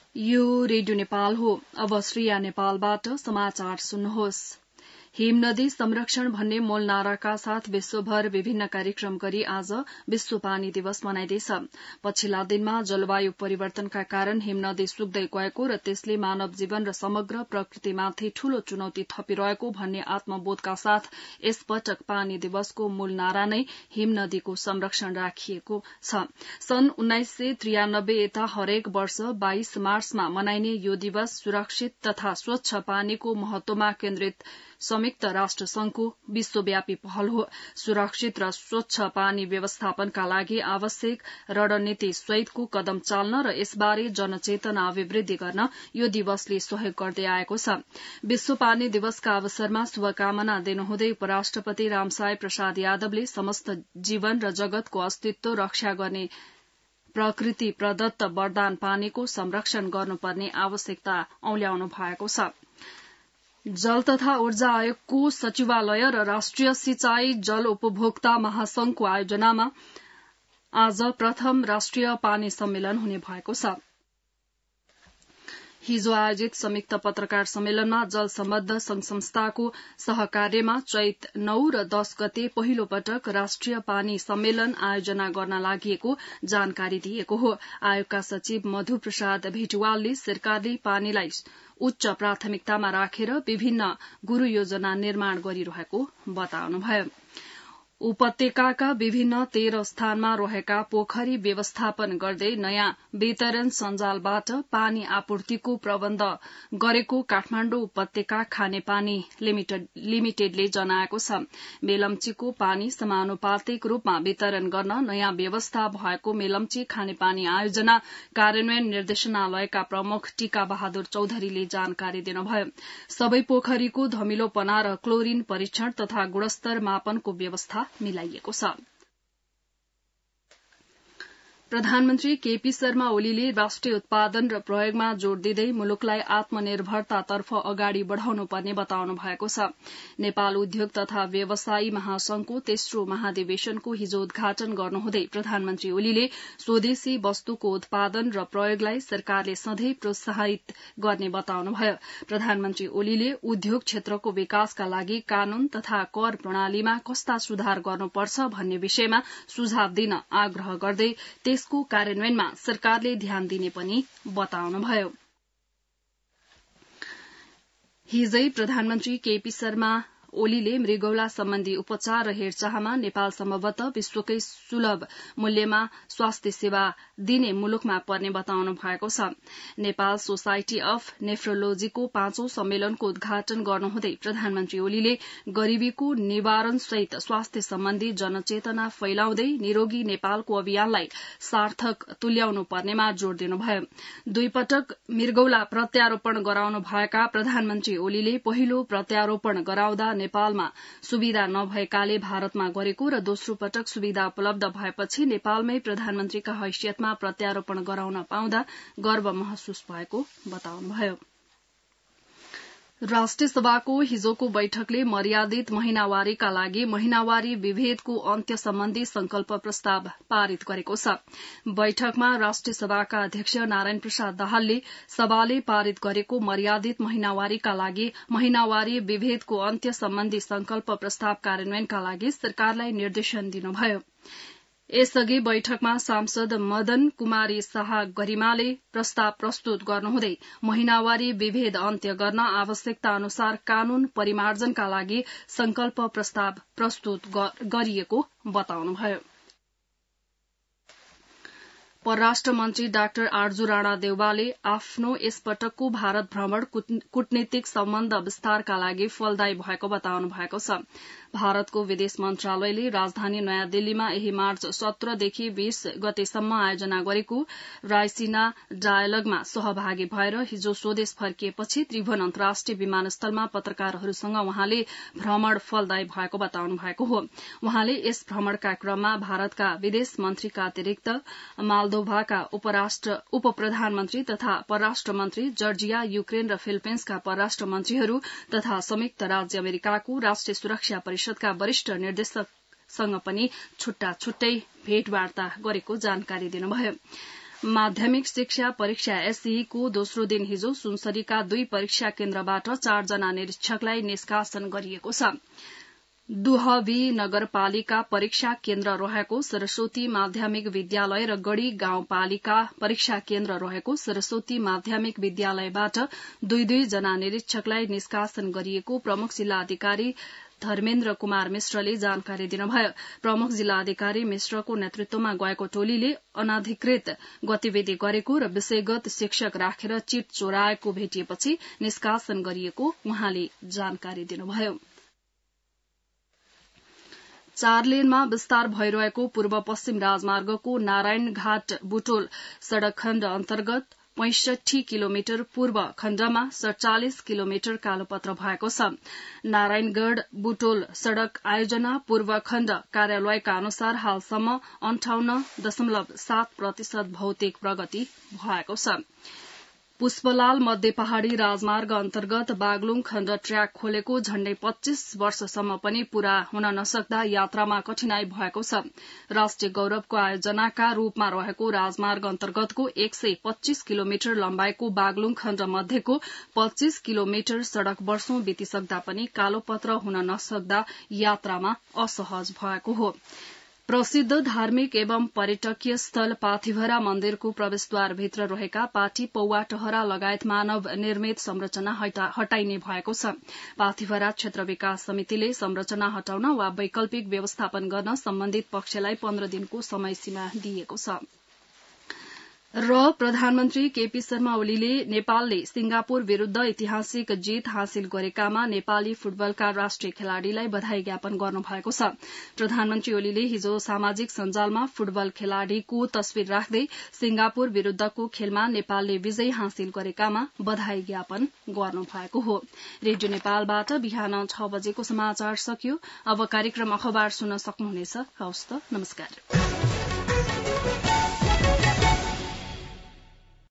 यो रेडियो नेपाल हो। अब श्रेया नेपालबाट समाचार सुन्नुहोस्। हिम नदी संरक्षण भन्ने मूल नाराका साथ विश्वभर विभिन्न कार्यक्रम गरी आज विश्व पानी दिवस मनाइँदैछ। पछिल्ला दिनमा जलवायु परिवर्तनका कारण हिम नदी सुक्दै गएको र त्यसले मानव जीवन र समग्र प्रकृतिमाथि ठूलो चुनौती थपिरहेको भन्ने आत्मबोधका साथ यस पटक पानी दिवसको मूल नारा नै हिम नदीको संरक्षण राखिएको छ। सन् 1993 यता हरेक वर्ष 22 मार्चमा मनाइने यो दिवस सुरक्षित तथा स्वच्छ पानीको महत्वमा केन्द्रित संयुक्त राष्ट्र संघको विश्वव्यापी पहल हो। सुरक्षित र स्वच्छ पानी व्यवस्थापनका लागि आवश्यक रणनीति सहितको कदम चाल्न र यसबारे जनचेतना अभिवृद्धि गर्न यो दिवसले सहयोग गर्दै आएको छ। विश्व पानी दिवसका अवसरमा शुभकामना दिनुहुँदै उपराष्ट्रपति रामसाय प्रसाद यादवले समस्त जीवन र जगतको अस्तित्व रक्षा गर्ने प्रकृति प्रदत्त वरदान पानीको संरक्षण गर्नुपर्ने आवश्यकता औल्याउनु भएको छ। जल तथा ऊर्जा आयोगको सचिवालय र राष्ट्रिय सिंचाई जल उपभोक्ता महासंघको आयोजनामा आज प्रथम राष्ट्रिय पानी सम्मेलन हुने भएको छ। हिजो आयोजित संयुक्त पत्रकार सम्मेलनमा जल सम्बद्ध संघ संस्थाको सहकार्यमा चैत 9 र 10 गते पहिलो पटक राष्ट्रिय पानी सम्मेलन आयोजना गर्न लागिएको जानकारी दिएको हो। आयोगका सचिव मधु प्रसाद भेटवालले सरकारले पानीलाई उच्च प्राथमिकतामा राखेर विभिन्न गुरू योजना निर्माण गरिरहेको बताउनुभयो। उपत्यकाका विभिन्न 13 स्थानमा रहेका पोखरी व्यवस्थापन गर्दै नयाँ वितरण सञ्जालबाट पानी आपूर्तिको प्रबन्ध गरेको काठमाडौँ उपत्यका खानेपानी लिमिटेडले जनाएको छ। मेलम्चीको पानी समानुपातिक रूपमा वितरण गर्न नयाँ व्यवस्था भएको मेलम्ची खानेपानी आयोजना कार्यान्वयन निर्देशनालयका प्रमुख टीका बहादुर चौधरीले जानकारी दिनुभयो। सबै पोखरीको धमिलोपना र क्लोरिन परीक्षण तथा गुणस्तर मापनको व्यवस्था मिलाइएको छ। प्रधानमन्त्री केपी शर्मा ओलीले राष्ट्रिय उत्पादन र प्रयोगमा जोड़ दिँदै मुलुकलाई आत्मनिर्भरतातर्फ अगाडि बढ़ाउनु पर्ने बताउनु भएको छ। नेपाल उद्योग तथा व्यवसायी महासंघको तेस्रो महाधिवेशनको हिजो उद्घाटन गर्नुहुँदै प्रधानमन्त्री ओलीले स्वदेशी वस्तुको उत्पादन र प्रयोगलाई सरकारले सधैं प्रोत्साहित गर्ने बताउनुभयो। प्रधानमन्त्री ओलीले उद्योग क्षेत्रको विकासका लागि कानून तथा कर प्रणालीमा कस्ता सुधार गर्नुपर्छ भन्ने विषयमा सुझाव दिन आग्रह गर्दै यसको कार्यान्वयनमा सरकारले ध्यान दिने पनि बताउनुभयो। हिजै प्रधानमन्त्री केपी शर्मा ओलीले मृगौला सम्बन्धी उपचार र हेरचाहमा नेपाल सम्भवतः विश्वकै सुलभ मूल्यमा स्वास्थ्य सेवा दिने मुलुकमा पर्ने बताउनु भएको छ। नेपाल सोसाइटी अफ नेफ्रोलोजीको 5औं सम्मेलनको उद्घाटन गर्नुहुँदै प्रधानमन्त्री ओलीले गरीबीको निवारण सहित स्वास्थ्य सम्बन्धी जनचेतना फैलाउँदै निरोगी नेपालको अभियानलाई सार्थक तुल्याउनु पर्नेमा जोड़ दिनुभयो। 2 पटक मृगौला प्रत्यारोपण गराउनु भएका प्रधानमन्त्री ओलीले पहिलो प्रत्यारोपण गराउँदा नेपालमा सुविधा नभएकाले भारतमा गरेको र दोस्रो पटक सुविधा उपलब्ध भएपछि नेपालमै प्रधानमन्त्रीका हैसियतमा प्रत्यारोपण गराउन पाउँदा गर्व महसुस भएको बताउनुभयो। राष्ट्रिय सभाको हिजोको बैठकले मर्यादित महिनावारीका लागि महिनावारी विभेदको अन्त्य सम्बन्धी संकल्प प्रस्ताव पारित गरेको छ। बैठकमा राष्ट्रिय सभाका अध्यक्ष नारायण प्रसाद दाहालले सभाले पारित गरेको मर्यादित महिनावारीका लागि महिनावारी विभेदको अन्त्य सम्बन्धी संकल्प प्रस्ताव कार्यान्वयनका लागि सरकारलाई निर्देशन दिनुभयो। यसअघि बैठकमा सांसद मदन कुमारी शाह गरिमाले प्रस्ताव प्रस्तुत गर्नुहुँदै महिनावारी विभेद अन्त्य गर्न आवश्यकता अनुसार कानून परिमार्जनका लागि संकल्प प्रस्ताव प्रस्तुत गरिएको बताउनुभयो। परराष्ट्र मन्त्री डाक्टर आरजू राणा देउवाले आफ्नो यसपटकको भारत भ्रमण कूटनीतिक सम्बन्ध विस्तारका लागि फलदायी भएको बताउनु भएको छ। भारतको विदेश मन्त्रालयले राजधानी नयाँ दिल्लीमा यही मार्च 17 देखि 20 गतेसम्म आयोजना गरेको रायसिना डायलगमा सहभागी भएर हिजो स्वदेश फर्किएपछि त्रिभुवन अन्तर्राष्ट्रिय विमानस्थलमा पत्रकारहरूसँग उहाँले भ्रमण फलदायी भएको बताउनु भएको हो। उहाँले यस भ्रमणका क्रममा भारतका विदेश मन्त्रीका अतिरिक्त मोल्दोभाका उप प्रधानमन्त्री तथा परराष्ट्र मन्त्री, जर्जिया, युक्रेन र फिलिपिन्सका परराष्ट्र मन्त्रीहरू तथा संयुक्त राज्य अमेरिकाको राष्ट्रिय सुरक्षा परिषदका वरिष्ठ निर्देशकसँग पनि छुट्टा छुट्टै भेटवार्ता गरेको जानकारी दिनुभयो। माध्यमिक शिक्षा परीक्षा एसई को दोस्रो दिन हिजो सुनसरीका 2 परीक्षा केन्द्रबाट 4 जना निरीक्षकलाई निष्कासन गरिएको छ। दुहवी नगरपालिका परीक्षा केन्द्र रहेको सरस्वती माध्यमिक विद्यालय र गढ़ी गाउँपालिका परीक्षा केन्द्र रहेको सरस्वती माध्यमिक विद्यालयबाट 2 जना निरीक्षकलाई निष्कासन गरिएको प्रमुख जिल्लाधिकारी धर्मेन्द्र कुमार मिश्रले जानकारी दिनुभयो। प्रमुख जिल्लाधिकारी मिश्रको नेतृत्वमा गएको टोलीले अनाधिकृत गतिविधि गरेको र विषयगत शिक्षक राखेर चिट चोराएको भेटिएपछि निष्कासन गरिएको उहाँले जानकारी दिनुभयो। 4 लेनमा विस्तार भइरहेको पूर्व पश्चिम राजमार्गको नारायणघाट बुटोल सड़क खण्ड अन्तर्गत 65 किलोमिटर पूर्व खण्डमा 47 किलोमिटर कालोपत्र भएको छ। नारायणगढ़ बुटोल सड़क आयोजना पूर्व खण्ड कार्यालयका अनुसार हालसम्म 58.7% भौतिक प्रगति भएको छ। पुष्पलाल मध्य पहाड़ी राजमार्ग अन्तर्गत बागलुङ खण्ड ट्र्याक खोलेको झण्डै 25 वर्षसम्म पनि पूरा हुन नसक्दा यात्रामा कठिनाई भएको छ। राष्ट्रिय गौरवको आयोजनाका रूपमा रहेको राजमार्ग अन्तर्गतको 125 किलोमिटर लम्बाइको बागलुङ खण्ड मध्येको 25 किलोमिटर सड़क वर्षौं बितिसक्दा पनि कालोपत्र हुन नसक्दा यात्रामा असहज भएको हो। प्रसिद्ध धार्मिक एवं पर्यटकीय स्थल पाथिभरा मन्दिरको प्रवेशद्वारभित्र रहेका पाटी पौवा टहरा लगायत मानव निर्मित संरचना हटाइने भएको छ। पाथिभरा क्षेत्र विकास समितिले संरचना हटाउन वा वैकल्पिक व्यवस्थापन गर्न सम्बन्धित पक्षलाई 15 दिनको समय सीमा दिएको छ। र प्रधानमन्त्री केपी शर्मा ओलीले नेपालले सिंगापुर विरूद्ध ऐतिहासिक जीत हासिल गरेकामा नेपाली फुटबलका राष्ट्रिय खेलाड़ीलाई बधाई ज्ञापन गर्नुभएको छ। प्रधानमन्त्री ओलीले हिजो सामाजिक सञ्जालमा फुटबल खेलाड़ीको तस्विर राख्दै सिंगापुर विरूद्धको खेलमा नेपालले विजय हासिल गरेकामा बधाई ज्ञापन गर्नुभएको हो। रेडियो नेपालबाट बिहान 6 बजेको समाचार सकियो। अब कार्यक्रम अखबार सुन्न सक्नुहुनेछ। हवस् त, नमस्कार।